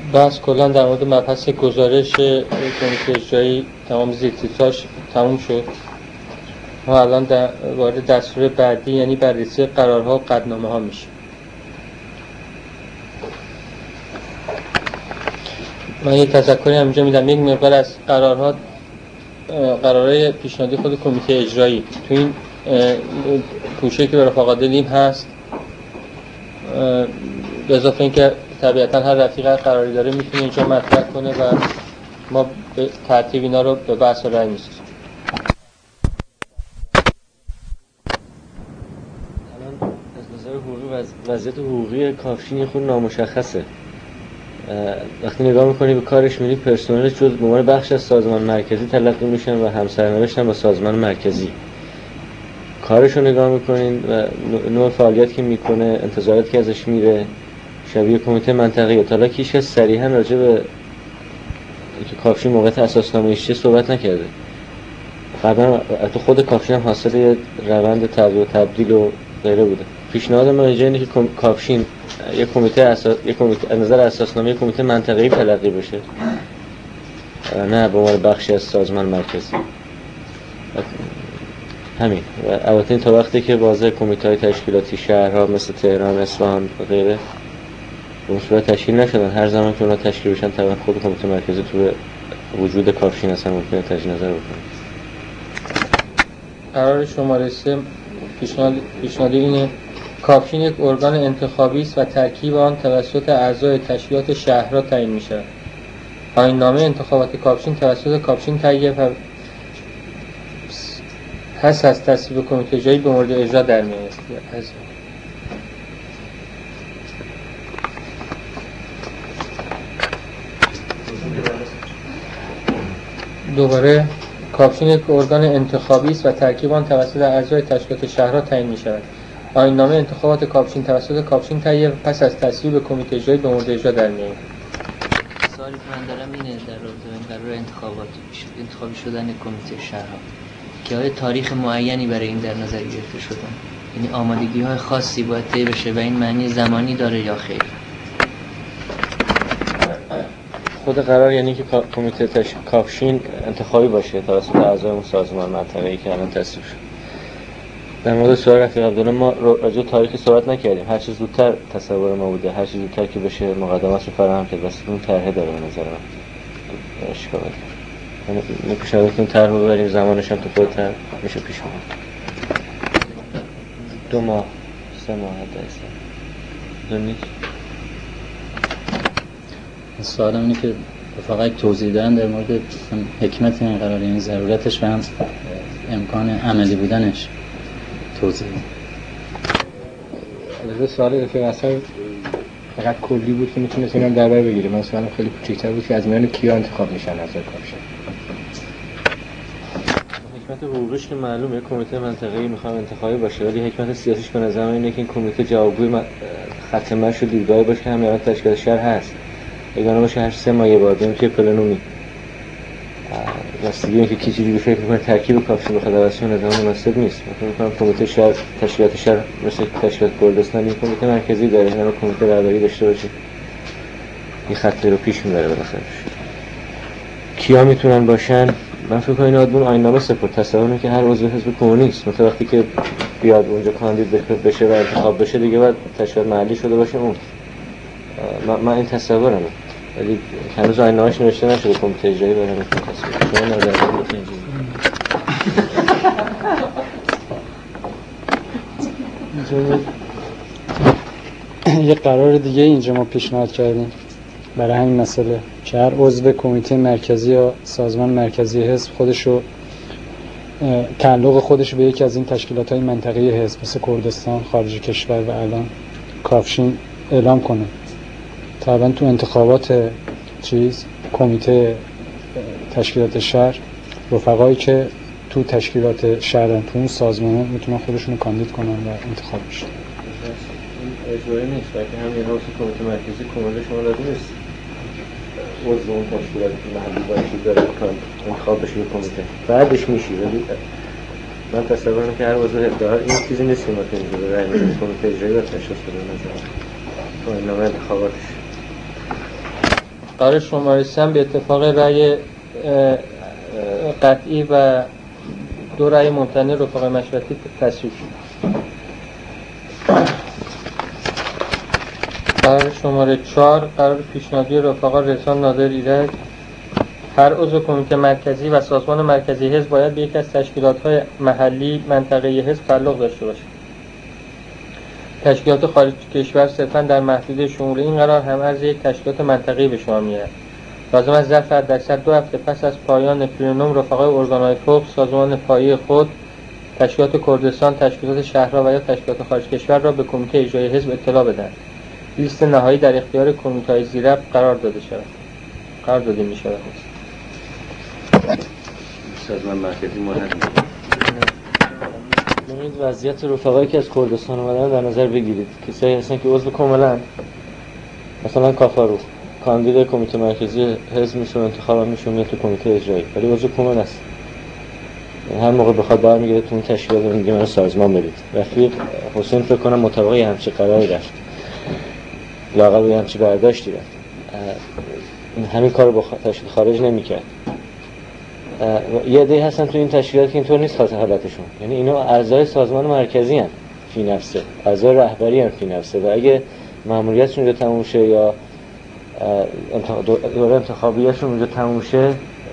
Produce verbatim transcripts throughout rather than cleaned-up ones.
بحث کلا در مورد مبحث گزارش کمیته اجرایی تمام زیرتیتراژ تموم شد. ما الان در وارد دستور بعدی یعنی بررسی قرارها و قطعنامه ها میشیم. من یک تذکری همینجا میدم. یک مقدار از قرارها قرارهای پیشنهادی خود کمیته اجرایی تو این پوشه که به رفقا دادیم هست. به اضافه اینکه طبیعتا هر رفیق قراری داره میتونه اینجا مطرح کنه و ما به ترتیب اینا رو به بحث و رأی می‌رسیم. الان از نظر حقوقی وضعیت حقوقی کافشین خود نامشخصه. وقتی نگاه میکنی به کارش می‌بینی پرسنلش جز به عنوان بخش از سازمان مرکزی تلقی میشن و همسرنوشتن با سازمان مرکزی. کارش رو نگاه میکنین و نوع فعالیت که میکنه، انتظارات که ازش میره شبیه کمیته منطقه‌ای. تا حالا هیچ کس صریحاً راجع به اینکه کافشین موقعیت اساسنامه‌ایش چیه صحبت نکرده. قبلا تو خود کافشین هم حاصل یه روند تغییر و تبدیل و غیره بوده. پیشنهاد ما اینه که کافشین یک کمیته اساس یک کمیته از نظر اساسنامه یک کمیته منطقه‌ای تلقی بشه، نه به عنوان بخشی از سازمان مرکزی. همین. و البته این تا وقتی که واضح کمیته‌های تشکیلاتی شهرها مثل تهران، اصفهان و غیره به اون صورت تشکیل نشدن، هر زمان که اونا تشکیل بشن طبعا خود کمیته مرکزی تو وجود کافشین اصلا ممکنه تجدید نظر بکنه. قرار شماره سه پیشنهادی اینه: کافشین یک ارگان انتخابی است و ترکیب آن توسط اعضای تشکیلات شهرها تعیین می‌شود. آیین‌نامه انتخابات کافشین توسط کافشین تهیه و پس از تصویب کمیته اجرایی به مورد اجرا در میآید. دوباره کافشین یک ارگان انتخابی است و ترکیب آن توسط اعضای تشکیلات شهرها تعیین می‌شود. آیین‌نامه انتخابات کافشین توسط کافشین تهیه و پس از تصویب کمیته اجرایی به مورد اجرا در میآید. سوالی که من دارم اینه در رابطه با قرار انتخابات انتخابی شدن کمیته شهرها که آیا تاریخ معینی برای این در نظر گرفته شدن؟ یعنی آمادگی‌های خاصی باید طی بشه و این معنی زمانی داره یا خیر؟ خود قرار یعنی که کمیته تش... کافشین انتخابی باشه توسط اعضای اون سازمان منطقه‌ای که الان تصویب شد. در مورد سوال رفیق عبدالله ما راجع به تاریخی صحبت نکردیم. هر چه زودتر تصور ما بوده، هر چه زودتر که بشه مقدمات رو فراهم کرد. واسه اون طرح داره به نظر من. اشکال نداره. ما پیشنهادتون طرح رو ببریم، زمانش هم تو خودتر میشه پیش اومد. دو ماه، سه ماه حتی است. نیست. سوالم اینه که فقط توضیح دادن در مورد حکمت این قرار، یعنی ضرورتش و هم امکان عملی بودنش توضیح. البته سوال رفیق اصلا فقط کلی بود که میتونست اینم در بر بگیره. من سوالم خیلی کوچیک‌تر بود که از میان کیا انتخاب میشن از کافشین. حکمت حقوقیش که معلومه کمیته منطقه‌ای میخوام انتخابی باشه، ولی حکمت سیاسیش به نظر من اینه که این کمیته جوابگوی خط مشی و دیدگاهی باشه که همین تشکیل شهر هست. یگانه باشه هر سه ماه یه بار بریم توی پلنومی. راستگی اینکه کی چیزی به فکر می‌کنه ترکیب کافشین بخواد عوض شه نظام مناسب نیست. مثلا میگم کمیته شهر تشکیلات شهر مثل تشکیلات کردستان این کمیته مرکزی داره، نه کمیته رهبری داشته باشه. این خطی رو پیش می‌بره بالاخره. کیا میتونن باشن؟ من فکر کنم این آدمون آیین‌نامه سپرد. تصور اینه که هر عضو حزب کمونیست مثلا وقتی که بیاد اونجا کاندید بشه و انتخاب بشه دیگه بعد تشکیلات محلی شده باشه اون. من این تصورمه. ولی هنوز آیین‌نامه‌اش نوشته نشده کمیته اجرایی برای همین تصویر. شما نظر بدید اینجا یه قرار دیگه اینجا ما پیشنهاد کردیم برای همین مسئله که هر عضو کمیته مرکزی یا سازمان مرکزی حزب خودشو تعلق خودش به یکی از این تشکیلات‌های منطقه‌ای حزب مثل کردستان، خارج کشور و الان کافشین اعلام کنه. طبعا تو انتخابات چیز کمیته تشکیلات شهر رفقایی که تو تشکیلات شهرن تو اون سازمانه میتونن خودشونو کاندید کنن و انتخاب بشن. این اجباری نیست، بلکه همین حوض کمیته مرکزی کمال شما لازم نیست عضو اون تشکیلات محلی باشید داره انتخاب بشه به کمیته بعدش میشی. ولی من تصور می‌کنم که هر عضو داره این چیزی نیست که ما تو اینجا رای میدیم کمیته اجرایی باید تشخیص بده. مثلا تو این نامه انتخاباتش قرار شماره سه به اتفاق رأی قطعی و دو رأی ممتنع رفقای مشورتی تصویب شد. قرار شماره چهار قرار پیشنهادی رفقا رضا نادر ایرج هر عضو کمیته مرکزی و سازمان مرکزی حزب باید به یکی از تشکیلات‌های محلی منطقه‌ای حزب تعلق داشته باشد. تشکیلات خارج کشور صرفاً در محدوده شمول این قرار هم از یک تشکیلات منطقه‌ای به شمار می‌آید. لازم است ظرف حداکثر دو هفته پس از پایان پلنوم رفقای ارگان‌های فوق سازمان پایه خود، تشکیلات کردستان، تشکیلات شهرها و یا تشکیلات خارج کشور را به کمیته اجرایی حزب اطلاع بدهند. لیست نهایی در اختیار کمیته‌های زیراب قرار داده شود. قرار داده می‌شود. سازمان مرکزی مهم ببینید وضعیت رفقایی که از کردستان اومدن در نظر بگیرید. کسایی هستن که عضو کاملا مثلا کافارو کاندید کمیته مرکزی حزب میشه و انتخاب میشه میاد تو کمیته اجرایی، ولی عضو کامل است. هر موقع بخواد برمیگره تو اون تشکیلات میگه منو سازمان بدید. رفیق حسین فکر کنم مطابق همچین قراری رفت. لااقل به همچین برداشتی رفت. همین کارو با تشکیل خارج نمی‌کرد. یه عده‌ای هستن تو این تشکیلات که اینطور نیست خاصه حالتشون، یعنی اینا اعضای سازمان مرکزی هستن فی نفسه، اعضای رهبری هستن فی نفسه، و اگه ماموریتشون رو تموم شه یا دوره انتخابیشون اونجا تموم شه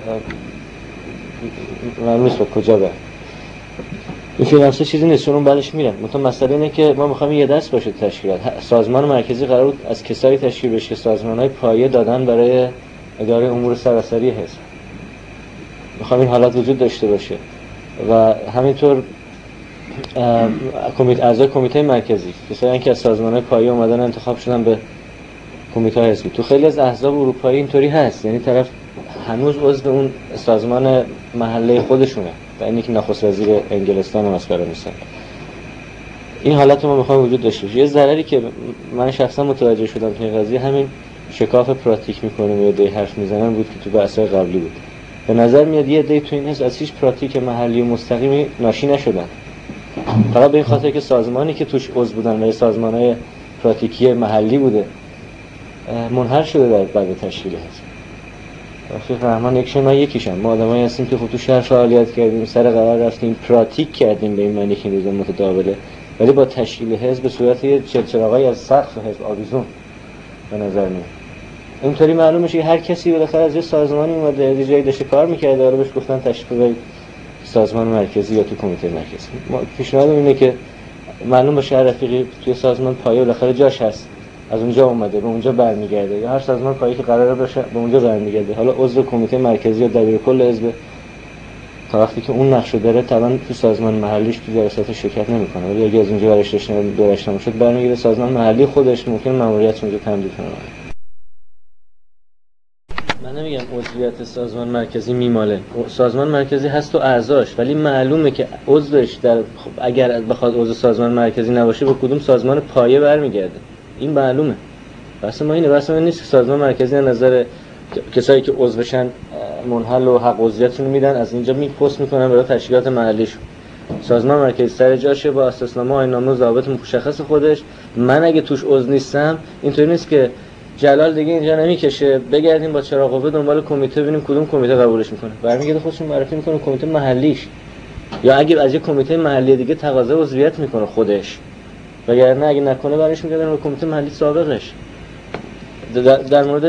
معلوم نیست به کجا برن. این فی نفسه چیزی نیست، اون بعدش میرن. مثلا مسئله اینه که ما می‌خوایم یه دست باشه تشکیلات. سازمان مرکزی قرار بود از کسایی تشکیل بشه که سازمان‌های پایه دادن برای اداره امور سراسری حزب. میخوام این حالت وجود داشته باشه و همینطور کمیته اعضای کمیته مرکزی کسایی که از سازمان‌های پایه اومدن انتخاب شدن به کمیته حزبی. تو خیلی از احزاب اروپایی اینطوری هست، یعنی طرف هنوز عضو اون سازمان محله خودشونه و اینی که نخست وزیر انگلستان مسخره میشن. این حالت ما میخوام وجود داشته باشه. یه ضرری که من شخصا متوجه شدم تو این قضیه همین شکاف پراتیک میکنه و دی حرف میزنن بود که تو بحث‌های قبلی بود. به نظر میاد یه عده تو این حزب از هیچ پراتیک محلی مستقیمی ناشی نشدن، فقط به این خاطر که سازمانی که توش عضو بودن و سازمان‌های پراتیکی محلی بوده منحل شده در بعد تشکیل حزب. رفیق رحمان یکشون من یکیشم. ما آدمایی هستیم که خب تو شهر فعالیت کردیم، سر قرار رفتیم، پراتیک کردیم به این معنی که نظام متداوله، ولی با تشکیل حزب به صورت یه چلچراغی از سقف حزب آویزون به نظر میاد. اینطوری معلوم میشه که هر کسی بالاخره از یه سازمانی اومده یه جایی داشته کار می‌کرده، حالا بهش گفتن تشریف ببرید سازمان مرکزی یا تو کمیته مرکزی. ما پیشنهادم اینه که معلوم باشه هر رفیقی توی سازمان پایه بالاخره جاش هست، از اونجا اومده به اونجا برمیگرده، یا هر سازمان پایه‌ای که قراره باشه به اونجا برمیگرده. حالا عضو کمیته مرکزی یا دبیرکل حزب تا وقتی که اون نقش داره طبعا تو سازمان محلیش تو جلسات شرکت نمی‌کنه، ولی اگه از اونجا برش داشته دورش نمی‌شد برمیگرده سازمان محلی خودش، ممکن ماموریت اونجا تمدید کنه. من نمیگم عضویت سازمان مرکزی میماله، سازمان مرکزی هست و اعضاش، ولی معلومه که عضوش در اگر بخواد عضو سازمان مرکزی نباشه به کدوم سازمان پایه برمیگرده. این معلومه. بس ما اینه، بس ما نیست که سازمان مرکزی از نظر کسایی که عضوشن منحل و حق عضویتشون میدن، از اینجا میپست میکنن برای تشکیلات محلیشون. سازمان مرکزی سر جاشه با اساسنامه و آیین‌نامه و ضوابط مشخص خودش. من اگه توش عضو نیستم اینطوری نیست که جلال دیگه اینجا نمیکشه بگردیم با چراغ قوه دنبال کمیته ببینیم کدوم کمیته قبولش میکنه، برمیگرده خودشون معرفی میکنه کمیته محلیش، یا اگه از یه کمیته محلی دیگه تقاضا عضویت میکنه خودش، وگرنه اگه نکنه برش میگردن به کمیته محلی سابقش. در, در مورد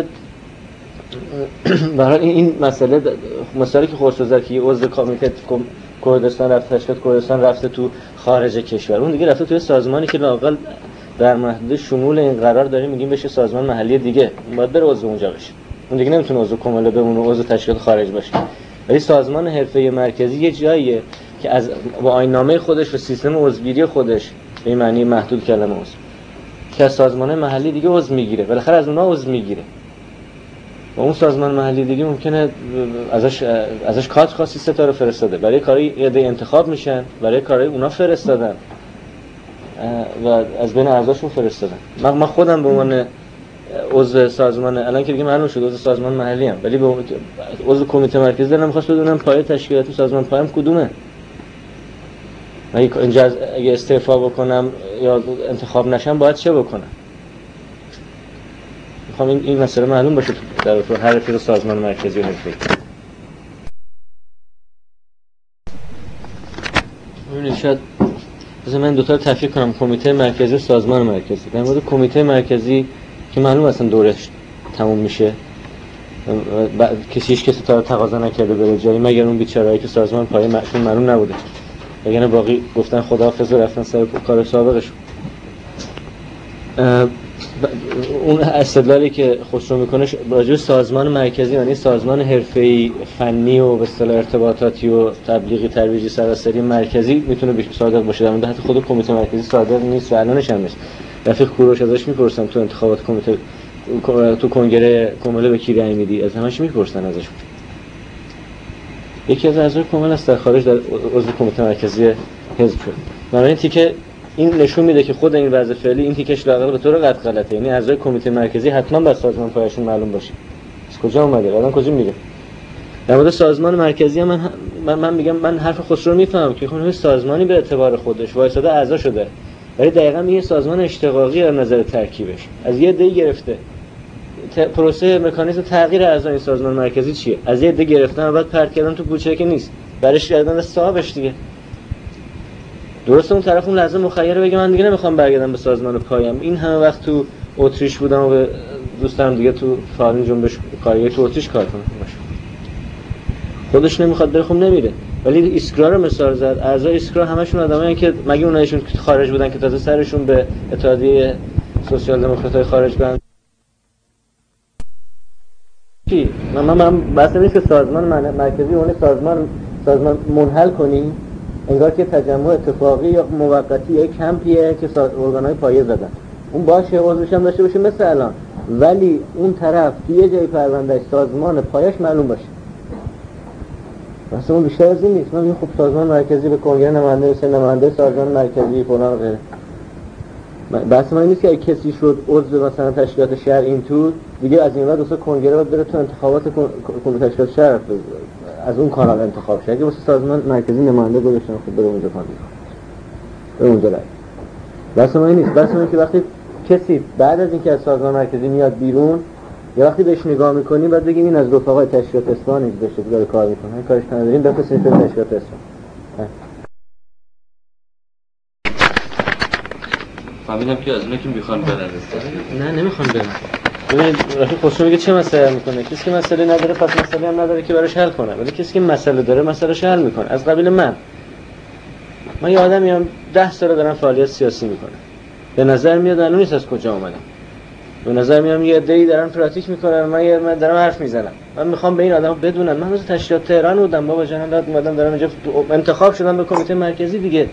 برای این مسئله مسئله که خودسوزر که یه عضو کمیته کردستان رفته تشکیلات کردستان رفته تو خارج کشور، اون دیگه رفته توی سازمانی که لااقل در محدود شمول این قرار داریم میگیم بشه سازمان محلی دیگه، باید بره عضو اونجا بشه. اون دیگه نمیتونه عضو کامل بمونه، عضو تشکیلات خارج باشه. ولی سازمان حرفه‌ای مرکزی یه جاییه که از با آیین‌نامه خودش و سیستم عضوگیری خودش به معنی محدود کلمه عضو که از سازمان محلی دیگه عضو میگیره، بالاخره از اونها عضو میگیره. و اون سازمان محلی دیگه ممکنه ازش ازش کارت خاصی ستاره فرستاده، برای کاری ایده انتخاب میشن، برای کارهای اونا فرستادن و از بین اعضاشون فرستادن. من من خودم به عنوان عضو سازمان الان که دیگه معلوم شد عضو سازمان محلی ام، ولی به عضو کمیته مرکزی دارم می‌خواست بدونم پایه تشکیلاتی سازمان پایم کدومه. اگه اینجا اگه استعفا بکنم یا انتخاب نشم باید چه بکنم؟ میخوام این این مسئله معلوم باشه در تو هر رفیق سازمان مرکزی و حرفه‌ای. ببینید شاید مثلا من دو تا رو تفکیک کنم، کمیته مرکزی و سازمان مرکزی. در مورد کمیته مرکزی که معلوم اصلا دورش تموم میشه، کسی هیچ کسی تا تقاضا نکرده بره جایی مگر اون بیچارهایی که سازمان پایه معشون معلوم نبوده، وگرنه باقی گفتن خداحافظ و رفتن سر کار سابقشون. اون استدلالی که خسرو میکنه راجع به سازمان مرکزی، یعنی سازمان حرفه‌ای فنی و به اصطلاح ارتباطاتی و تبلیغی ترویجی سراسری مرکزی میتونه بیشتر صادق باشه. در مورد حتی خود کمیته مرکزی صادق نیست و الانش هم نیست. رفیق کوروش ازش میپرسم تو انتخابات کمیته تو کنگره کمله به کی رأی میدی؟ از همش میپرسن ازش. یکی از اعضای کمل است در خارج در عضو کمیته مرکزی حزب شد. بنابراین تیکه این نشون میده که خود این وضع فعلی این تیکش لااقل به طور قطع غلطه. یعنی اعضای کمیته مرکزی حتما باید سازمان پایشون معلوم باشه. از کجا اومده؟ الان کجا میره؟ در مورد سازمان مرکزی من من, من میگم من حرف خسرو رو میفهمم که خود سازمانی به اعتبار خودش وایساده اعضا شده. ولی دقیقاً یه سازمان اشتقاقی از نظر ترکیبش از یه عده گرفته. پروسه مکانیزم تغییر اعضای این سازمان مرکزی چیه؟ از یه عده گرفتن و بعد پرت کردن تو بوچه که نیست. برش کردن صاحبش دیگه. درسته اون طرف اون لحظه مخیره بگه من دیگه نمیخوام برگردم به سازمان پایم. این همه وقت تو اتریش بودم و به دوستانم دیگه تو فعالین جنبش کارگری تو اتریش کار کنم. خودش نمیخواد بره، خب نمیره. ولی ایسکرا رو مثال زد. اعضای ایسکرا همشون آدمایی که مگه اونایشون که خارج بودن که تازه سرشون به اتحادیه سوسیال دموکرات‌های خارج بند. چی؟ من من من بحث نیست که سازمان مرکزی اون سازمان سازمان منحل کنیم انگار که تجمع اتفاقی یا موقتی یا کمپیه که ارگان‌های پایه زدن. اون باشه عضوش هم داشته باشه مثل الان، ولی اون طرف یه جای پروندهش سازمان پایش معلوم باشه. مثلا اون بیشتر از این نیست. من خب سازمان مرکزی به کنگره نماینده سه نماینده سازمان مرکزی فلان غیره. بحث من نیست که اگه کسی شد عضو مثلا تشکیلات شهر این تو دیگه از این بعد واسه کنگره باید بره تو انتخابات کمیته تشکیلات شهر از اون کانال انتخاب شه. اگه واسه سازمان مرکزی نماینده گذاشتن خب بره اونجا کار میکنه. به اونجا رای. بحث من نیست. بحث من که وقتی کسی بعد از اینکه از سازمان مرکزی میاد بیرون یا وقتی بهش نگاه میکنیم بعد بگیم این از رفقای تشکیلات اصفهان گذاشته که داره کار میکنه. این کارش نداریم بفرستیم به تشکیلات اصفهان. فهمیدم که از اونایی که میخوان برن نه نمیخوان برن. ببینید رفیق خسرو میگه چه مسئله میکنه؟ کسی که مسئله نداره پس مسئله هم نداره که براش حل کنه. ولی کسی که مسئله داره مسئله‌اش حل میکنه. از قبیل من من یه آدمیم ده سال دارم فعالیت سیاسی میکنم. به نظر میاد الان نیست از کجا اومدم. به نظر میاد یه عده‌ای دارن پراتیک میکنن، من یه من دارم حرف میزنم. من میخوام به این آدما بدونن من روز تشکیلات تهران بودم بابا جان، داد اومدم دارم اینجا انتخاب شدم به کمیته مرکزی دیگه.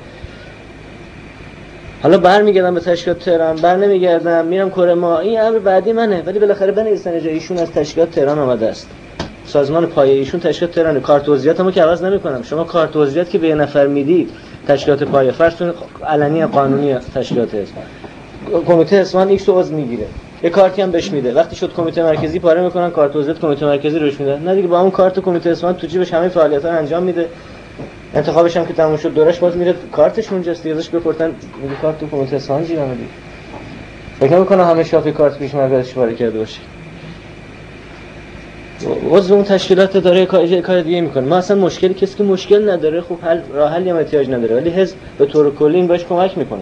حالا برمیگردم به تشکیلات تهران، بر نمیگردم میرم کره ما، این امر بعدی منه. ولی بالاخره بنویسن جای ایشون از تشکیلات تهران آمده است. سازمان پایه ایشون تشکیلات تهران. کارت عضویتمو که عوض نمیکنم. شما کارت عضویت که به یه نفر میدید تشکیلات پایه فرض کنید علنی قانونی تشکیلات است. کمیته اصفهان ایکس عضو میگیره. یه کارتی هم بهش میده. وقتی شد کمیته مرکزی پاره میکنن کارت عضویت کمیته مرکزی روش میده. نه دیگه با اون کارت کمیته اصفهان تو جیبش همه فعالیت‌ها رو انجام میده. انتخابش هم که تموم شد دورش باز میره کارتش اونجاست دیگه. ازش بپرسن میگه کارت تو کمیته اصفهان جیبم دیگه. فکر میکنه همه شافی کارت پیش مرکزش پاره کرده باشه. عضو اون تشکیلات داره کار کار دیگه میکنه. ما اصلا مشکلی کسی که مشکل نداره خب حل راه حلی هم احتیاج نداره، ولی حزب به طور کلی این باش کمک میکنه.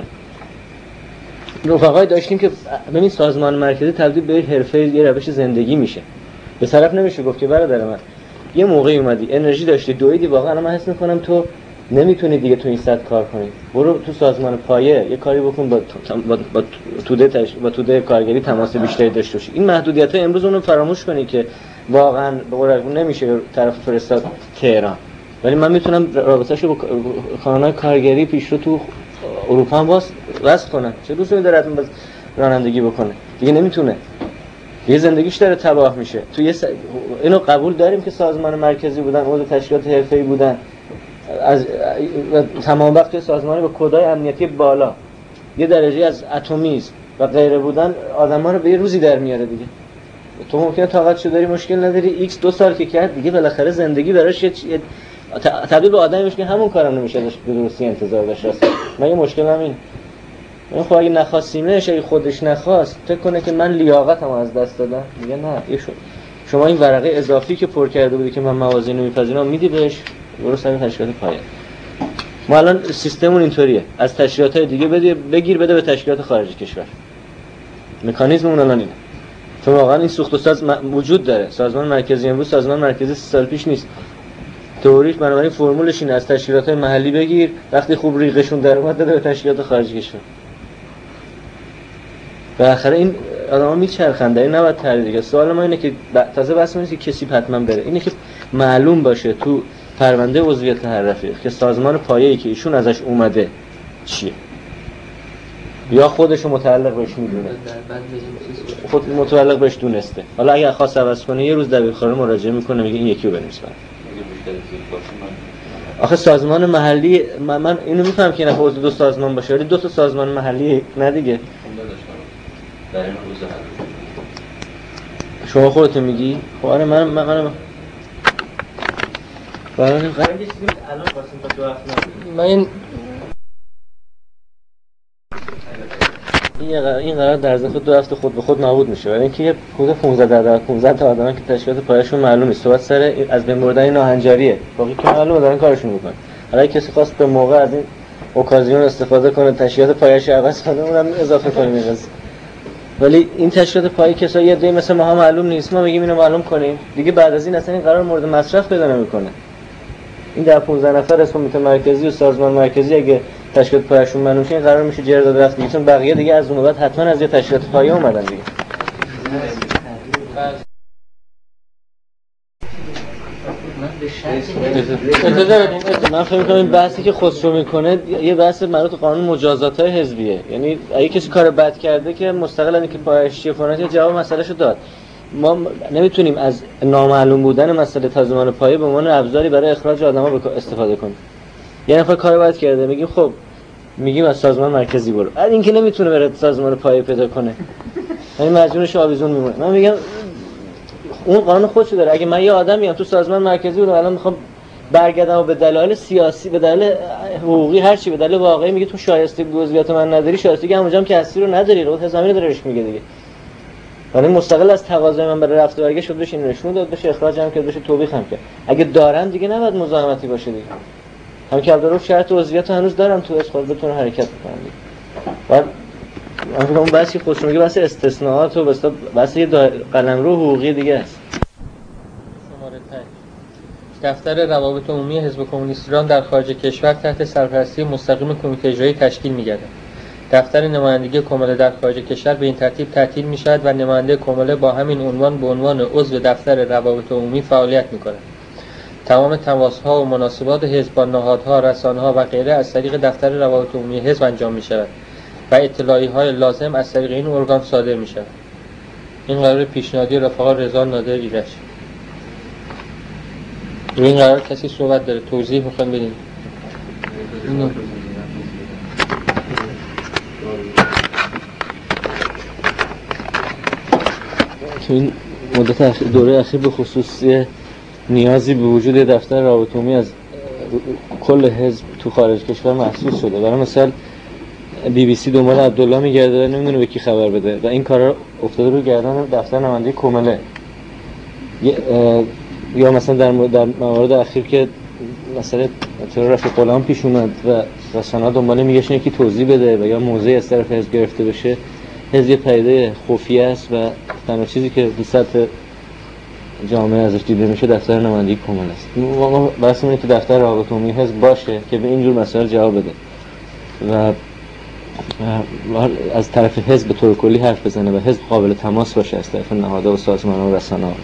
رفقای داشتیم که ببین سازمان مرکزی تبدیل به حرفه یه روش زندگی میشه. به طرف نمیشه گفت که برادر من یه موقعی اومدی انرژی داشتی دویدی، واقعا من حس میکنم تو نمیتونی دیگه تو این سطح کار کنی، برو تو سازمان پایه یه کاری بکن با با, با توده تش... با توده کارگری تماس بیشتری داشته باشی. این محدودیت‌ها امروز اونو فراموش کنی که واقعا به قول نمیشه طرف فرستاد تهران. ولی من میتونم رابطه‌شو با کانون‌های کارگری پیشرو تو اروپا هم باز وصل کنم. چه دوستی داره حتما رانندگی بکنه؟ دیگه نمیتونه. یه زندگیش داره تباه میشه. تو یه س... اینو قبول داریم که سازمان مرکزی بودن، عضو تشکیلات حرفه‌ای بودن، از تمام وقت سازمانی با کدای امنیتی بالا، یه درجه از اتمیسم و غیره بودن آدم‌ها رو به یه روزی در میاره دیگه. تو ممکنه طاقتشو داری مشکل نداری ایکس دو سال که کرد دیگه بالاخره زندگی براش یه تبدیل به آدمی میشه که همون کارم نمیشه ازش به درستی انتظار داشت. من یه مشکل همین من خب اگه نخواستیمش، اگه خودش نخواست فکر کنه که من لیاقتمو از دست دادم، میگه نه یه شو. شما این ورقه اضافی که پر کرده بودی که من موازین رو میپذیرم میدی بهش، برو سر تشکیلات پایه. ما الان سیستممون اینطوریه، از تشکیلات‌های دیگه بده بگیر بده به تشکیلات خارج کشور. مکانیزممون الان اینه. چون واقعا این سوخت و ساز وجود داره. سازمان مرکزی امروز سازمان مرکزی سه سال پیش نیست. تئوریش بنابراین فرمولش اینه از تشکیلات‌های محلی بگیر، وقتی خوب ریقشون در اومد بده به تشکیلات خارج کشور. بالاخره این آدما میچرخند، این نباید تحلیل دیگه. سوال ما اینه که تازه بس نیست که کسی حتما بره، اینه که معلوم باشه تو پرونده عضویت هر رفیق که سازمان پایه‌ای که ایشون ازش اومده چیه، یا خودشو متعلق بهش میدونه، خود متعلق بهش دونسته. حالا اگه خواست عوض کنه یه روز دبیرخانه مراجعه میکنه میگه این یکی رو بنویس. آخه سازمان محلی من, من اینو میفهم که نه عضو دو سازمان باشه، ولی دو تا سازمان محلی نه دیگه. در این روز شما خودتون میگی؟ خب آره من من من برای این قرار یه چیزی الان واسه تا دو هفته من این این قرار در ظرف دو هفته خود به خود نابود میشه. برای اینکه یه حدود پانزده در پانزده تا آدمن که تشکیلات پایه‌شون معلوم نیست، صحبت سر از بین بردن ناهنجاریه، باقی که معلومه دارن کارشون میکنن. حالا کسی خواست به موقع از این اوکازیون استفاده کنه تشکیلات پایه‌اش عوض کنه، اونم اضافه کنیم این قضیه. ولی این تشکیلات پایه کسایی یه دی مثل ما معلوم نیست، ما میگیم اینو معلوم کنیم دیگه، بعد از این اصلا این قرار مورد مصرف پیدا نمیکنه. این در پانزده نفر از کمیته مرکزی و سازمان مرکزی اگه تشکیلات پایه‌شون معلوم شه، این قرار میشه جر داده رفت دیگه، چون بقیه دیگه از اون بعد حتما از یه تشکیلات پایه اومدن دیگه. من فکر می‌کنم این بحثی که خسرو میکنه یه بحث مربوط به قانون مجازات‌های حزبیه. یعنی اگه کسی کار بد کرده که مستقل از اینکه پایه‌اش چیه فلان یا جواب مسئله‌شو داد. ما نمیتونیم از نامعلوم بودن مسئله سازمان پایه به عنوان ابزاری برای اخراج آدم‌ها استفاده کنیم. یه نفر کار بد کرده میگیم خب میگیم از سازمان مرکزی برو. بعد اینکه نمیتونه بره سازمان پایه پیدا کنه. یعنی مجبورش آویزون میمونه. من میگم اون قانون خودشو داره. اگه من یه آدمیم تو سازمان مرکزی بودم الان میخوام برگردم و به دلایل سیاسی، به دلایل حقوقی، هر چی به دلایل واقعی میگه تو شایسته عضویت من نداری، شایستگی همونجا هم که هستی رو نداری، رو زمین داره روش میگه دیگه. ولی مستقل از تقاضای من برای رفت و برگشت شد بشه نشون داد بشه اخراج هم کرد بشه توبیخ هم کرد. اگه دارن دیگه نباید مزاحمتی باشه دیگه. هم که عبدالرؤوف شرط عضویت هنوز دارم تو اسقاط بتونه حرکت کنه دیگه. بعد من فکر کنم بحثی خودش میگه بحث استثناءات و بس بحث یه قلمرو حقوقی دیگه است. شماره پنج دفتر روابط عمومی حزب کمونیست ایران در خارج کشور تحت سرپرستی مستقیم کمیته اجرایی تشکیل می‌گردد. دفتر نمایندگی کمله در خارج کشور به این ترتیب تعطیل می‌شود و نماینده کمله با همین عنوان به عنوان عضو دفتر روابط عمومی فعالیت می‌کند. تمام تماس‌ها و مناسبات حزب با نهادها، رسانه‌ها و غیره از طریق دفتر روابط عمومی حزب انجام می‌شود و اطلاعیه‌های لازم از طریق این ارگان صادر می‌شود. این قرار پیشنهادی رفقا رضا نادر ایرج. این قرار کسی صحبت داره توضیح می‌خوام بدین؟ تو این مدت اخیر دوره اخیر به خصوصی نیازی به وجود دفتر روابط عمومی از کل حزب تو خارج کشور محسوس شده. برای مثال بی بی سی دنبال عبدالله میگرده نمیدونه به کی خبر بده و این کارا افتاده رو گردن دفتر نمایندگی کمله. یا مثلا در در موارد اخیر که مثلا ترور رفیق غلام پیش اومد و رسانه‌ها دنبال میگشن یکی توضیح بده و یا موضع از طرف حزب گرفته بشه، حزب پدیده خفیه است و تنها چیزی که به سطح جامعه ازش دیده میشه دفتر نمایندگی کمل است. ما بحث اینه که دفتر روابط عمومی حزب باشه که به اینجور مسائل جواب بده و از طرف حزب به طور کلی حرف بزنه و حزب قابل تماس باشه از طرف نهادها و سازمان‌ها و رسانه‌ها.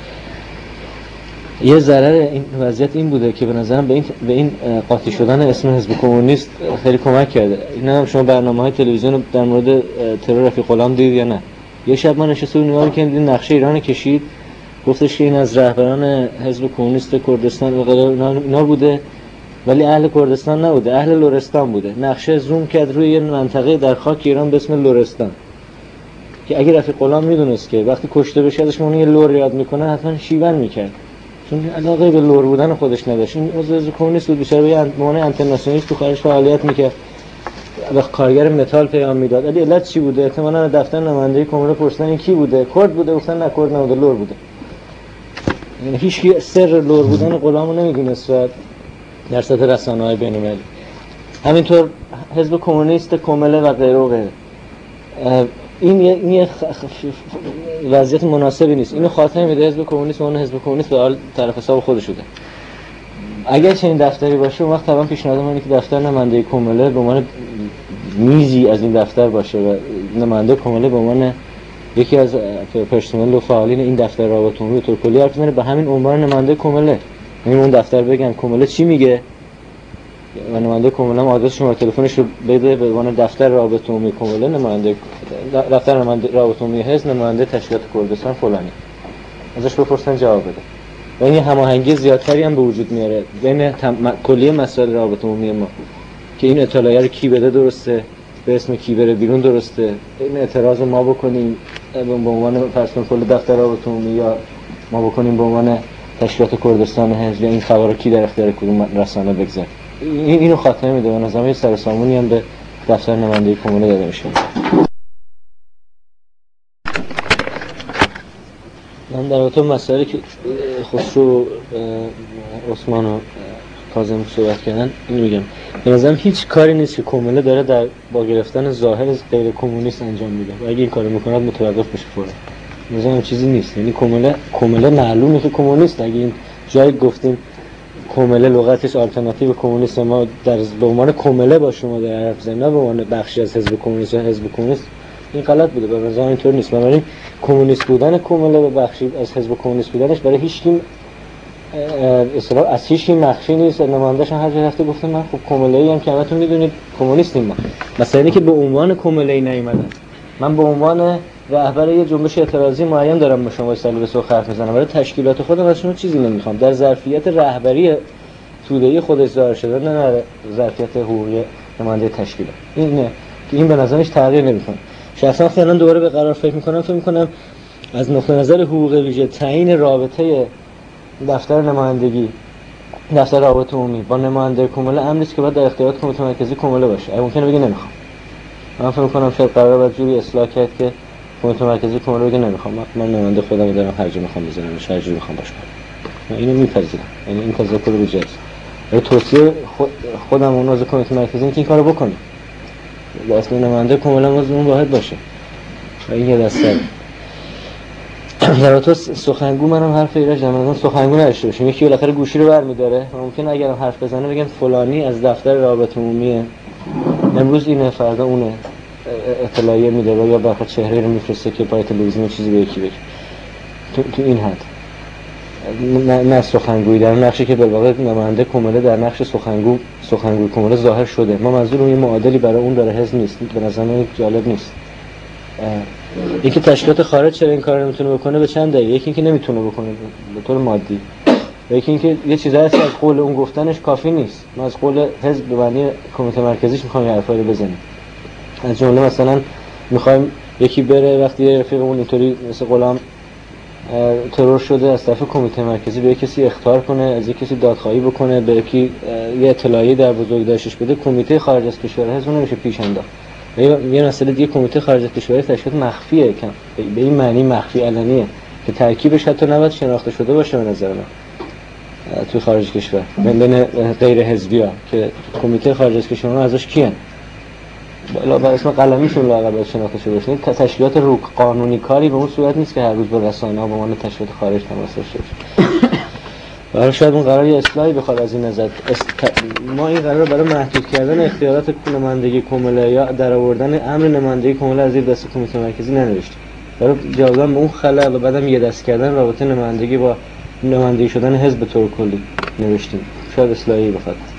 یه ضرر این وضعیت این بوده که به نظرم به این به این قاطی شدن اسم حزب کمونیست خیلی کمک کرده. اینا هم شما برنامه‌های تلویزیون در مورد ترور رفیق غلام دیدید یا نه؟ یه شب ما نشسته بودیم نگاه می‌کردیم نقشه ایران کشید، گفتش که این از رهبران حزب کمونیست کردستان و غیره اینا بوده، ولی اهل کردستان نبوده، اهل لرستان بوده. نقشه زوم کرد روی یه منطقه در خاک ایران به اسم لرستان که اگه رفیق غلام میدونست که وقتی کشته بشه ازش اون یه لر یاد میکنه حتما شیون میکرد، چون علاقه به لر بودن خودش نداشت. این عضو حزب کمونیست بود، بیچاره به عنوان آنترناسیونالیست تو خارج فعالیت میکرد. به کارگر متال پیام میداد. ولی علت چی بوده؟ احتمالاً دفتر نمایندگی کمونه پرسیدن این کی بوده؟ کرد بوده؟ گفتن نه کرد نبوده، لور بوده. یعنی هیچ کی سر لور بودن غلامو نمیدونست در سطح رسانه‌های بین‌المللی. همینطور حزب کمونیست کمله و غیره و غیره. این یه این وضعیت مناسبی نیست. اینو خاتمه میده حزب کمونیست و اون حزب کمونیست به حال طرف حساب خودش شده. اگر چنین دفتری باشه اون وقت طبعا پیشنهاد من اینه که دفتر نماینده کمله به عنوان میزی از این دفتر باشه و نماینده کمله به عنوان یکی از پرسنل و فعالین این دفتر رابطه عمومی به طور کلی حرف بزنه به همین عنوان نماینده کمله. یعنی اون دفتر بگن کمله چی میگه و نماینده کمله هم آدرس شماره تلفنش رو بده به عنوان دفتر رابطه عمومی کمله، نماینده دفتر نماینده رابطه عمومی حزب، نماینده تشکیلات کردستان فلانی. ازش بپرسن جواب بده. و این هماهنگی زیادتری هم به وجود میاره بین تم... کلیه مسائل رابطه عمومی ما که این اطلاعیه رو کی بده درسته، به اسم کی بره بیرون درسته، این اعتراض ما بکنیم به عنوان پرسنل کل دفتر رابطه عمومی یا ما بکنیم به عنوان تشکیلات کردستان حزب، یا این خبر کی در اختیار کدوم رسانه بگذاره. این اینو خاتمه میده و نظام سر سامونی هم به دفتر نمایندگی کمونه داده میشه. من در رابطه با مسائلی که خسرو عثمان و کاظم صحبت کردن اینو میگم، به نظرم هیچ کاری نیست که کمله داره در با گرفتن ظاهر غیر کمونیست انجام میده و اگه این کارو میکنه متوقف بشه فورا. مثلا چیزی نیست، یعنی کمله کمله معلومه که کمونیست. اگه این جای گفتیم کمله لغتش آلترناتیو کمونیست، ما در به عنوان کمله با شما در حرف زدیم نه به عنوان بخشی از حزب کمونیست یا حزب کمونیست، این غلط بوده. به نظر اینطور نیست. بنابراین کمونیست بودن کمله و بخشی از حزب کمونیست بودنش برای هیچ کی اصلا از هیچ کی مخفی نیست. نماینده‌اش هر جا رفته گفته من خب کمله‌ای ام که همتون میدونید کمونیستیم. ما مثلا اینکه به عنوان کمله‌ای نیومدن، من به عنوان رهبر یه جنبش اعتراضی معین دارم با شما سلیقه سو حرف میزنم، برای تشکیلات خودم از شما چیزی نمیخوام، در ظرفیت رهبری توده‌ای خودش ظاهر شده، نه نه ظرفیت حقوقی نماینده تشکیلات. اینه که این به نظرش تغییر نمیکنه. شخصا فعلا دوباره به قرار فکر میکنم فکر میکنم از نقطه نظر حقوق ویژه تعیین رابطه دفتر نمایندگی دفتر رابطه عمومی با نماینده کمله امری است که باید در اختیارات کمیته مرکزی کمله باشه. اگه ممکنه بگه نمیخوام، من فکر میکنم شاید قرار باید جوری اصلاح کرد که کمیته مرکزی کمله بگه نمیخوام، من نماینده خودم رو دارم هر جا میخوام بزنم، هر جوری میخوام باشه. من اینو میپذیرم، یعنی این تذکر رو بجاست. ولی توصیه خود خودم اون از کمیته مرکزی که این کارو بکنه، اصلا نماینده کمله مزمون واحد باشه و این یه دسته. در تو سخنگو منم حرف ایرج نمیدونم، سخنگو نداشته باشیم، یکی بالاخره گوشی رو برمی‌داره و ممکنه اگرم حرف بزنه بگن فلانی از دفتر رابطه عمومی امروز اینه فردا اونه اطلاعیه میده و یا بالاخره چهره رو میفرسته که پای تلویزیون چیزی به یکی بگه. تو, تو این حد نه, نه سخنگویی در نقشی که بالواقع نماینده کمله در نقش سخنگو سخنگوی کمله ظاهر شده. ما منظورم یه معادلی برای اون داره حزب نیست، به نظر من جالب نیست. اینکه تشکیلات خارج چرا این کارو نمیتونه بکنه به چند دلیل. یکی اینکه نمیتونه بکنه به طور مادی، یکی اینکه یه چیزایی هست از قول اون گفتنش کافی نیست. ما از قول حزب به معنی کمیته مرکزیش میخوایم یه حرفایی رو بزنیم. از جمله مثلا میخوایم یکی بره وقتی یه رفیقمون اینطوری مثل غلام ترور شده از طرف کمیته مرکزی به کسی اخطار کنه، از یک کسی دادخواهی بکنه، به یکی یه اطلاعیه در بزرگداشتش بده، کمیته خارج از کشور حزب نمیشه پیش انداخت. یه مسئله دیگه کمیته خارج از کشور تشکیلات مخفیه، به این معنی مخفی علنیه که ترکیبش حتی نباید شناخته شده باشه به نظر من توی خارج کشور بین غیر حزبی‌ها که کمیته خارج از کشور ازش کیان بالا با اسم قلمیشون لااقل باید شناخته شده باشه. تشکیلات روک قانونی کاری به اون صورت نیست که هر روز به رسانه‌ها به عنوان تشکیلات خارج تماس داشته باشه. برای شاید اون قرار یه اصلاحی بخواد از این نظر. است... ما این قرار برای محدود کردن اختیارات نمایندگی کمله یا در آوردن امر نمایندگی کمله از زیر دست کمیته مرکزی ننوشتیم. برای جواب دادن به اون خلأ و بعدم یه دست کردن رابطه نمایندگی با نمایندگی شدن حزب به طور کلی نوشتیم. شاید اصلاحی بخواد.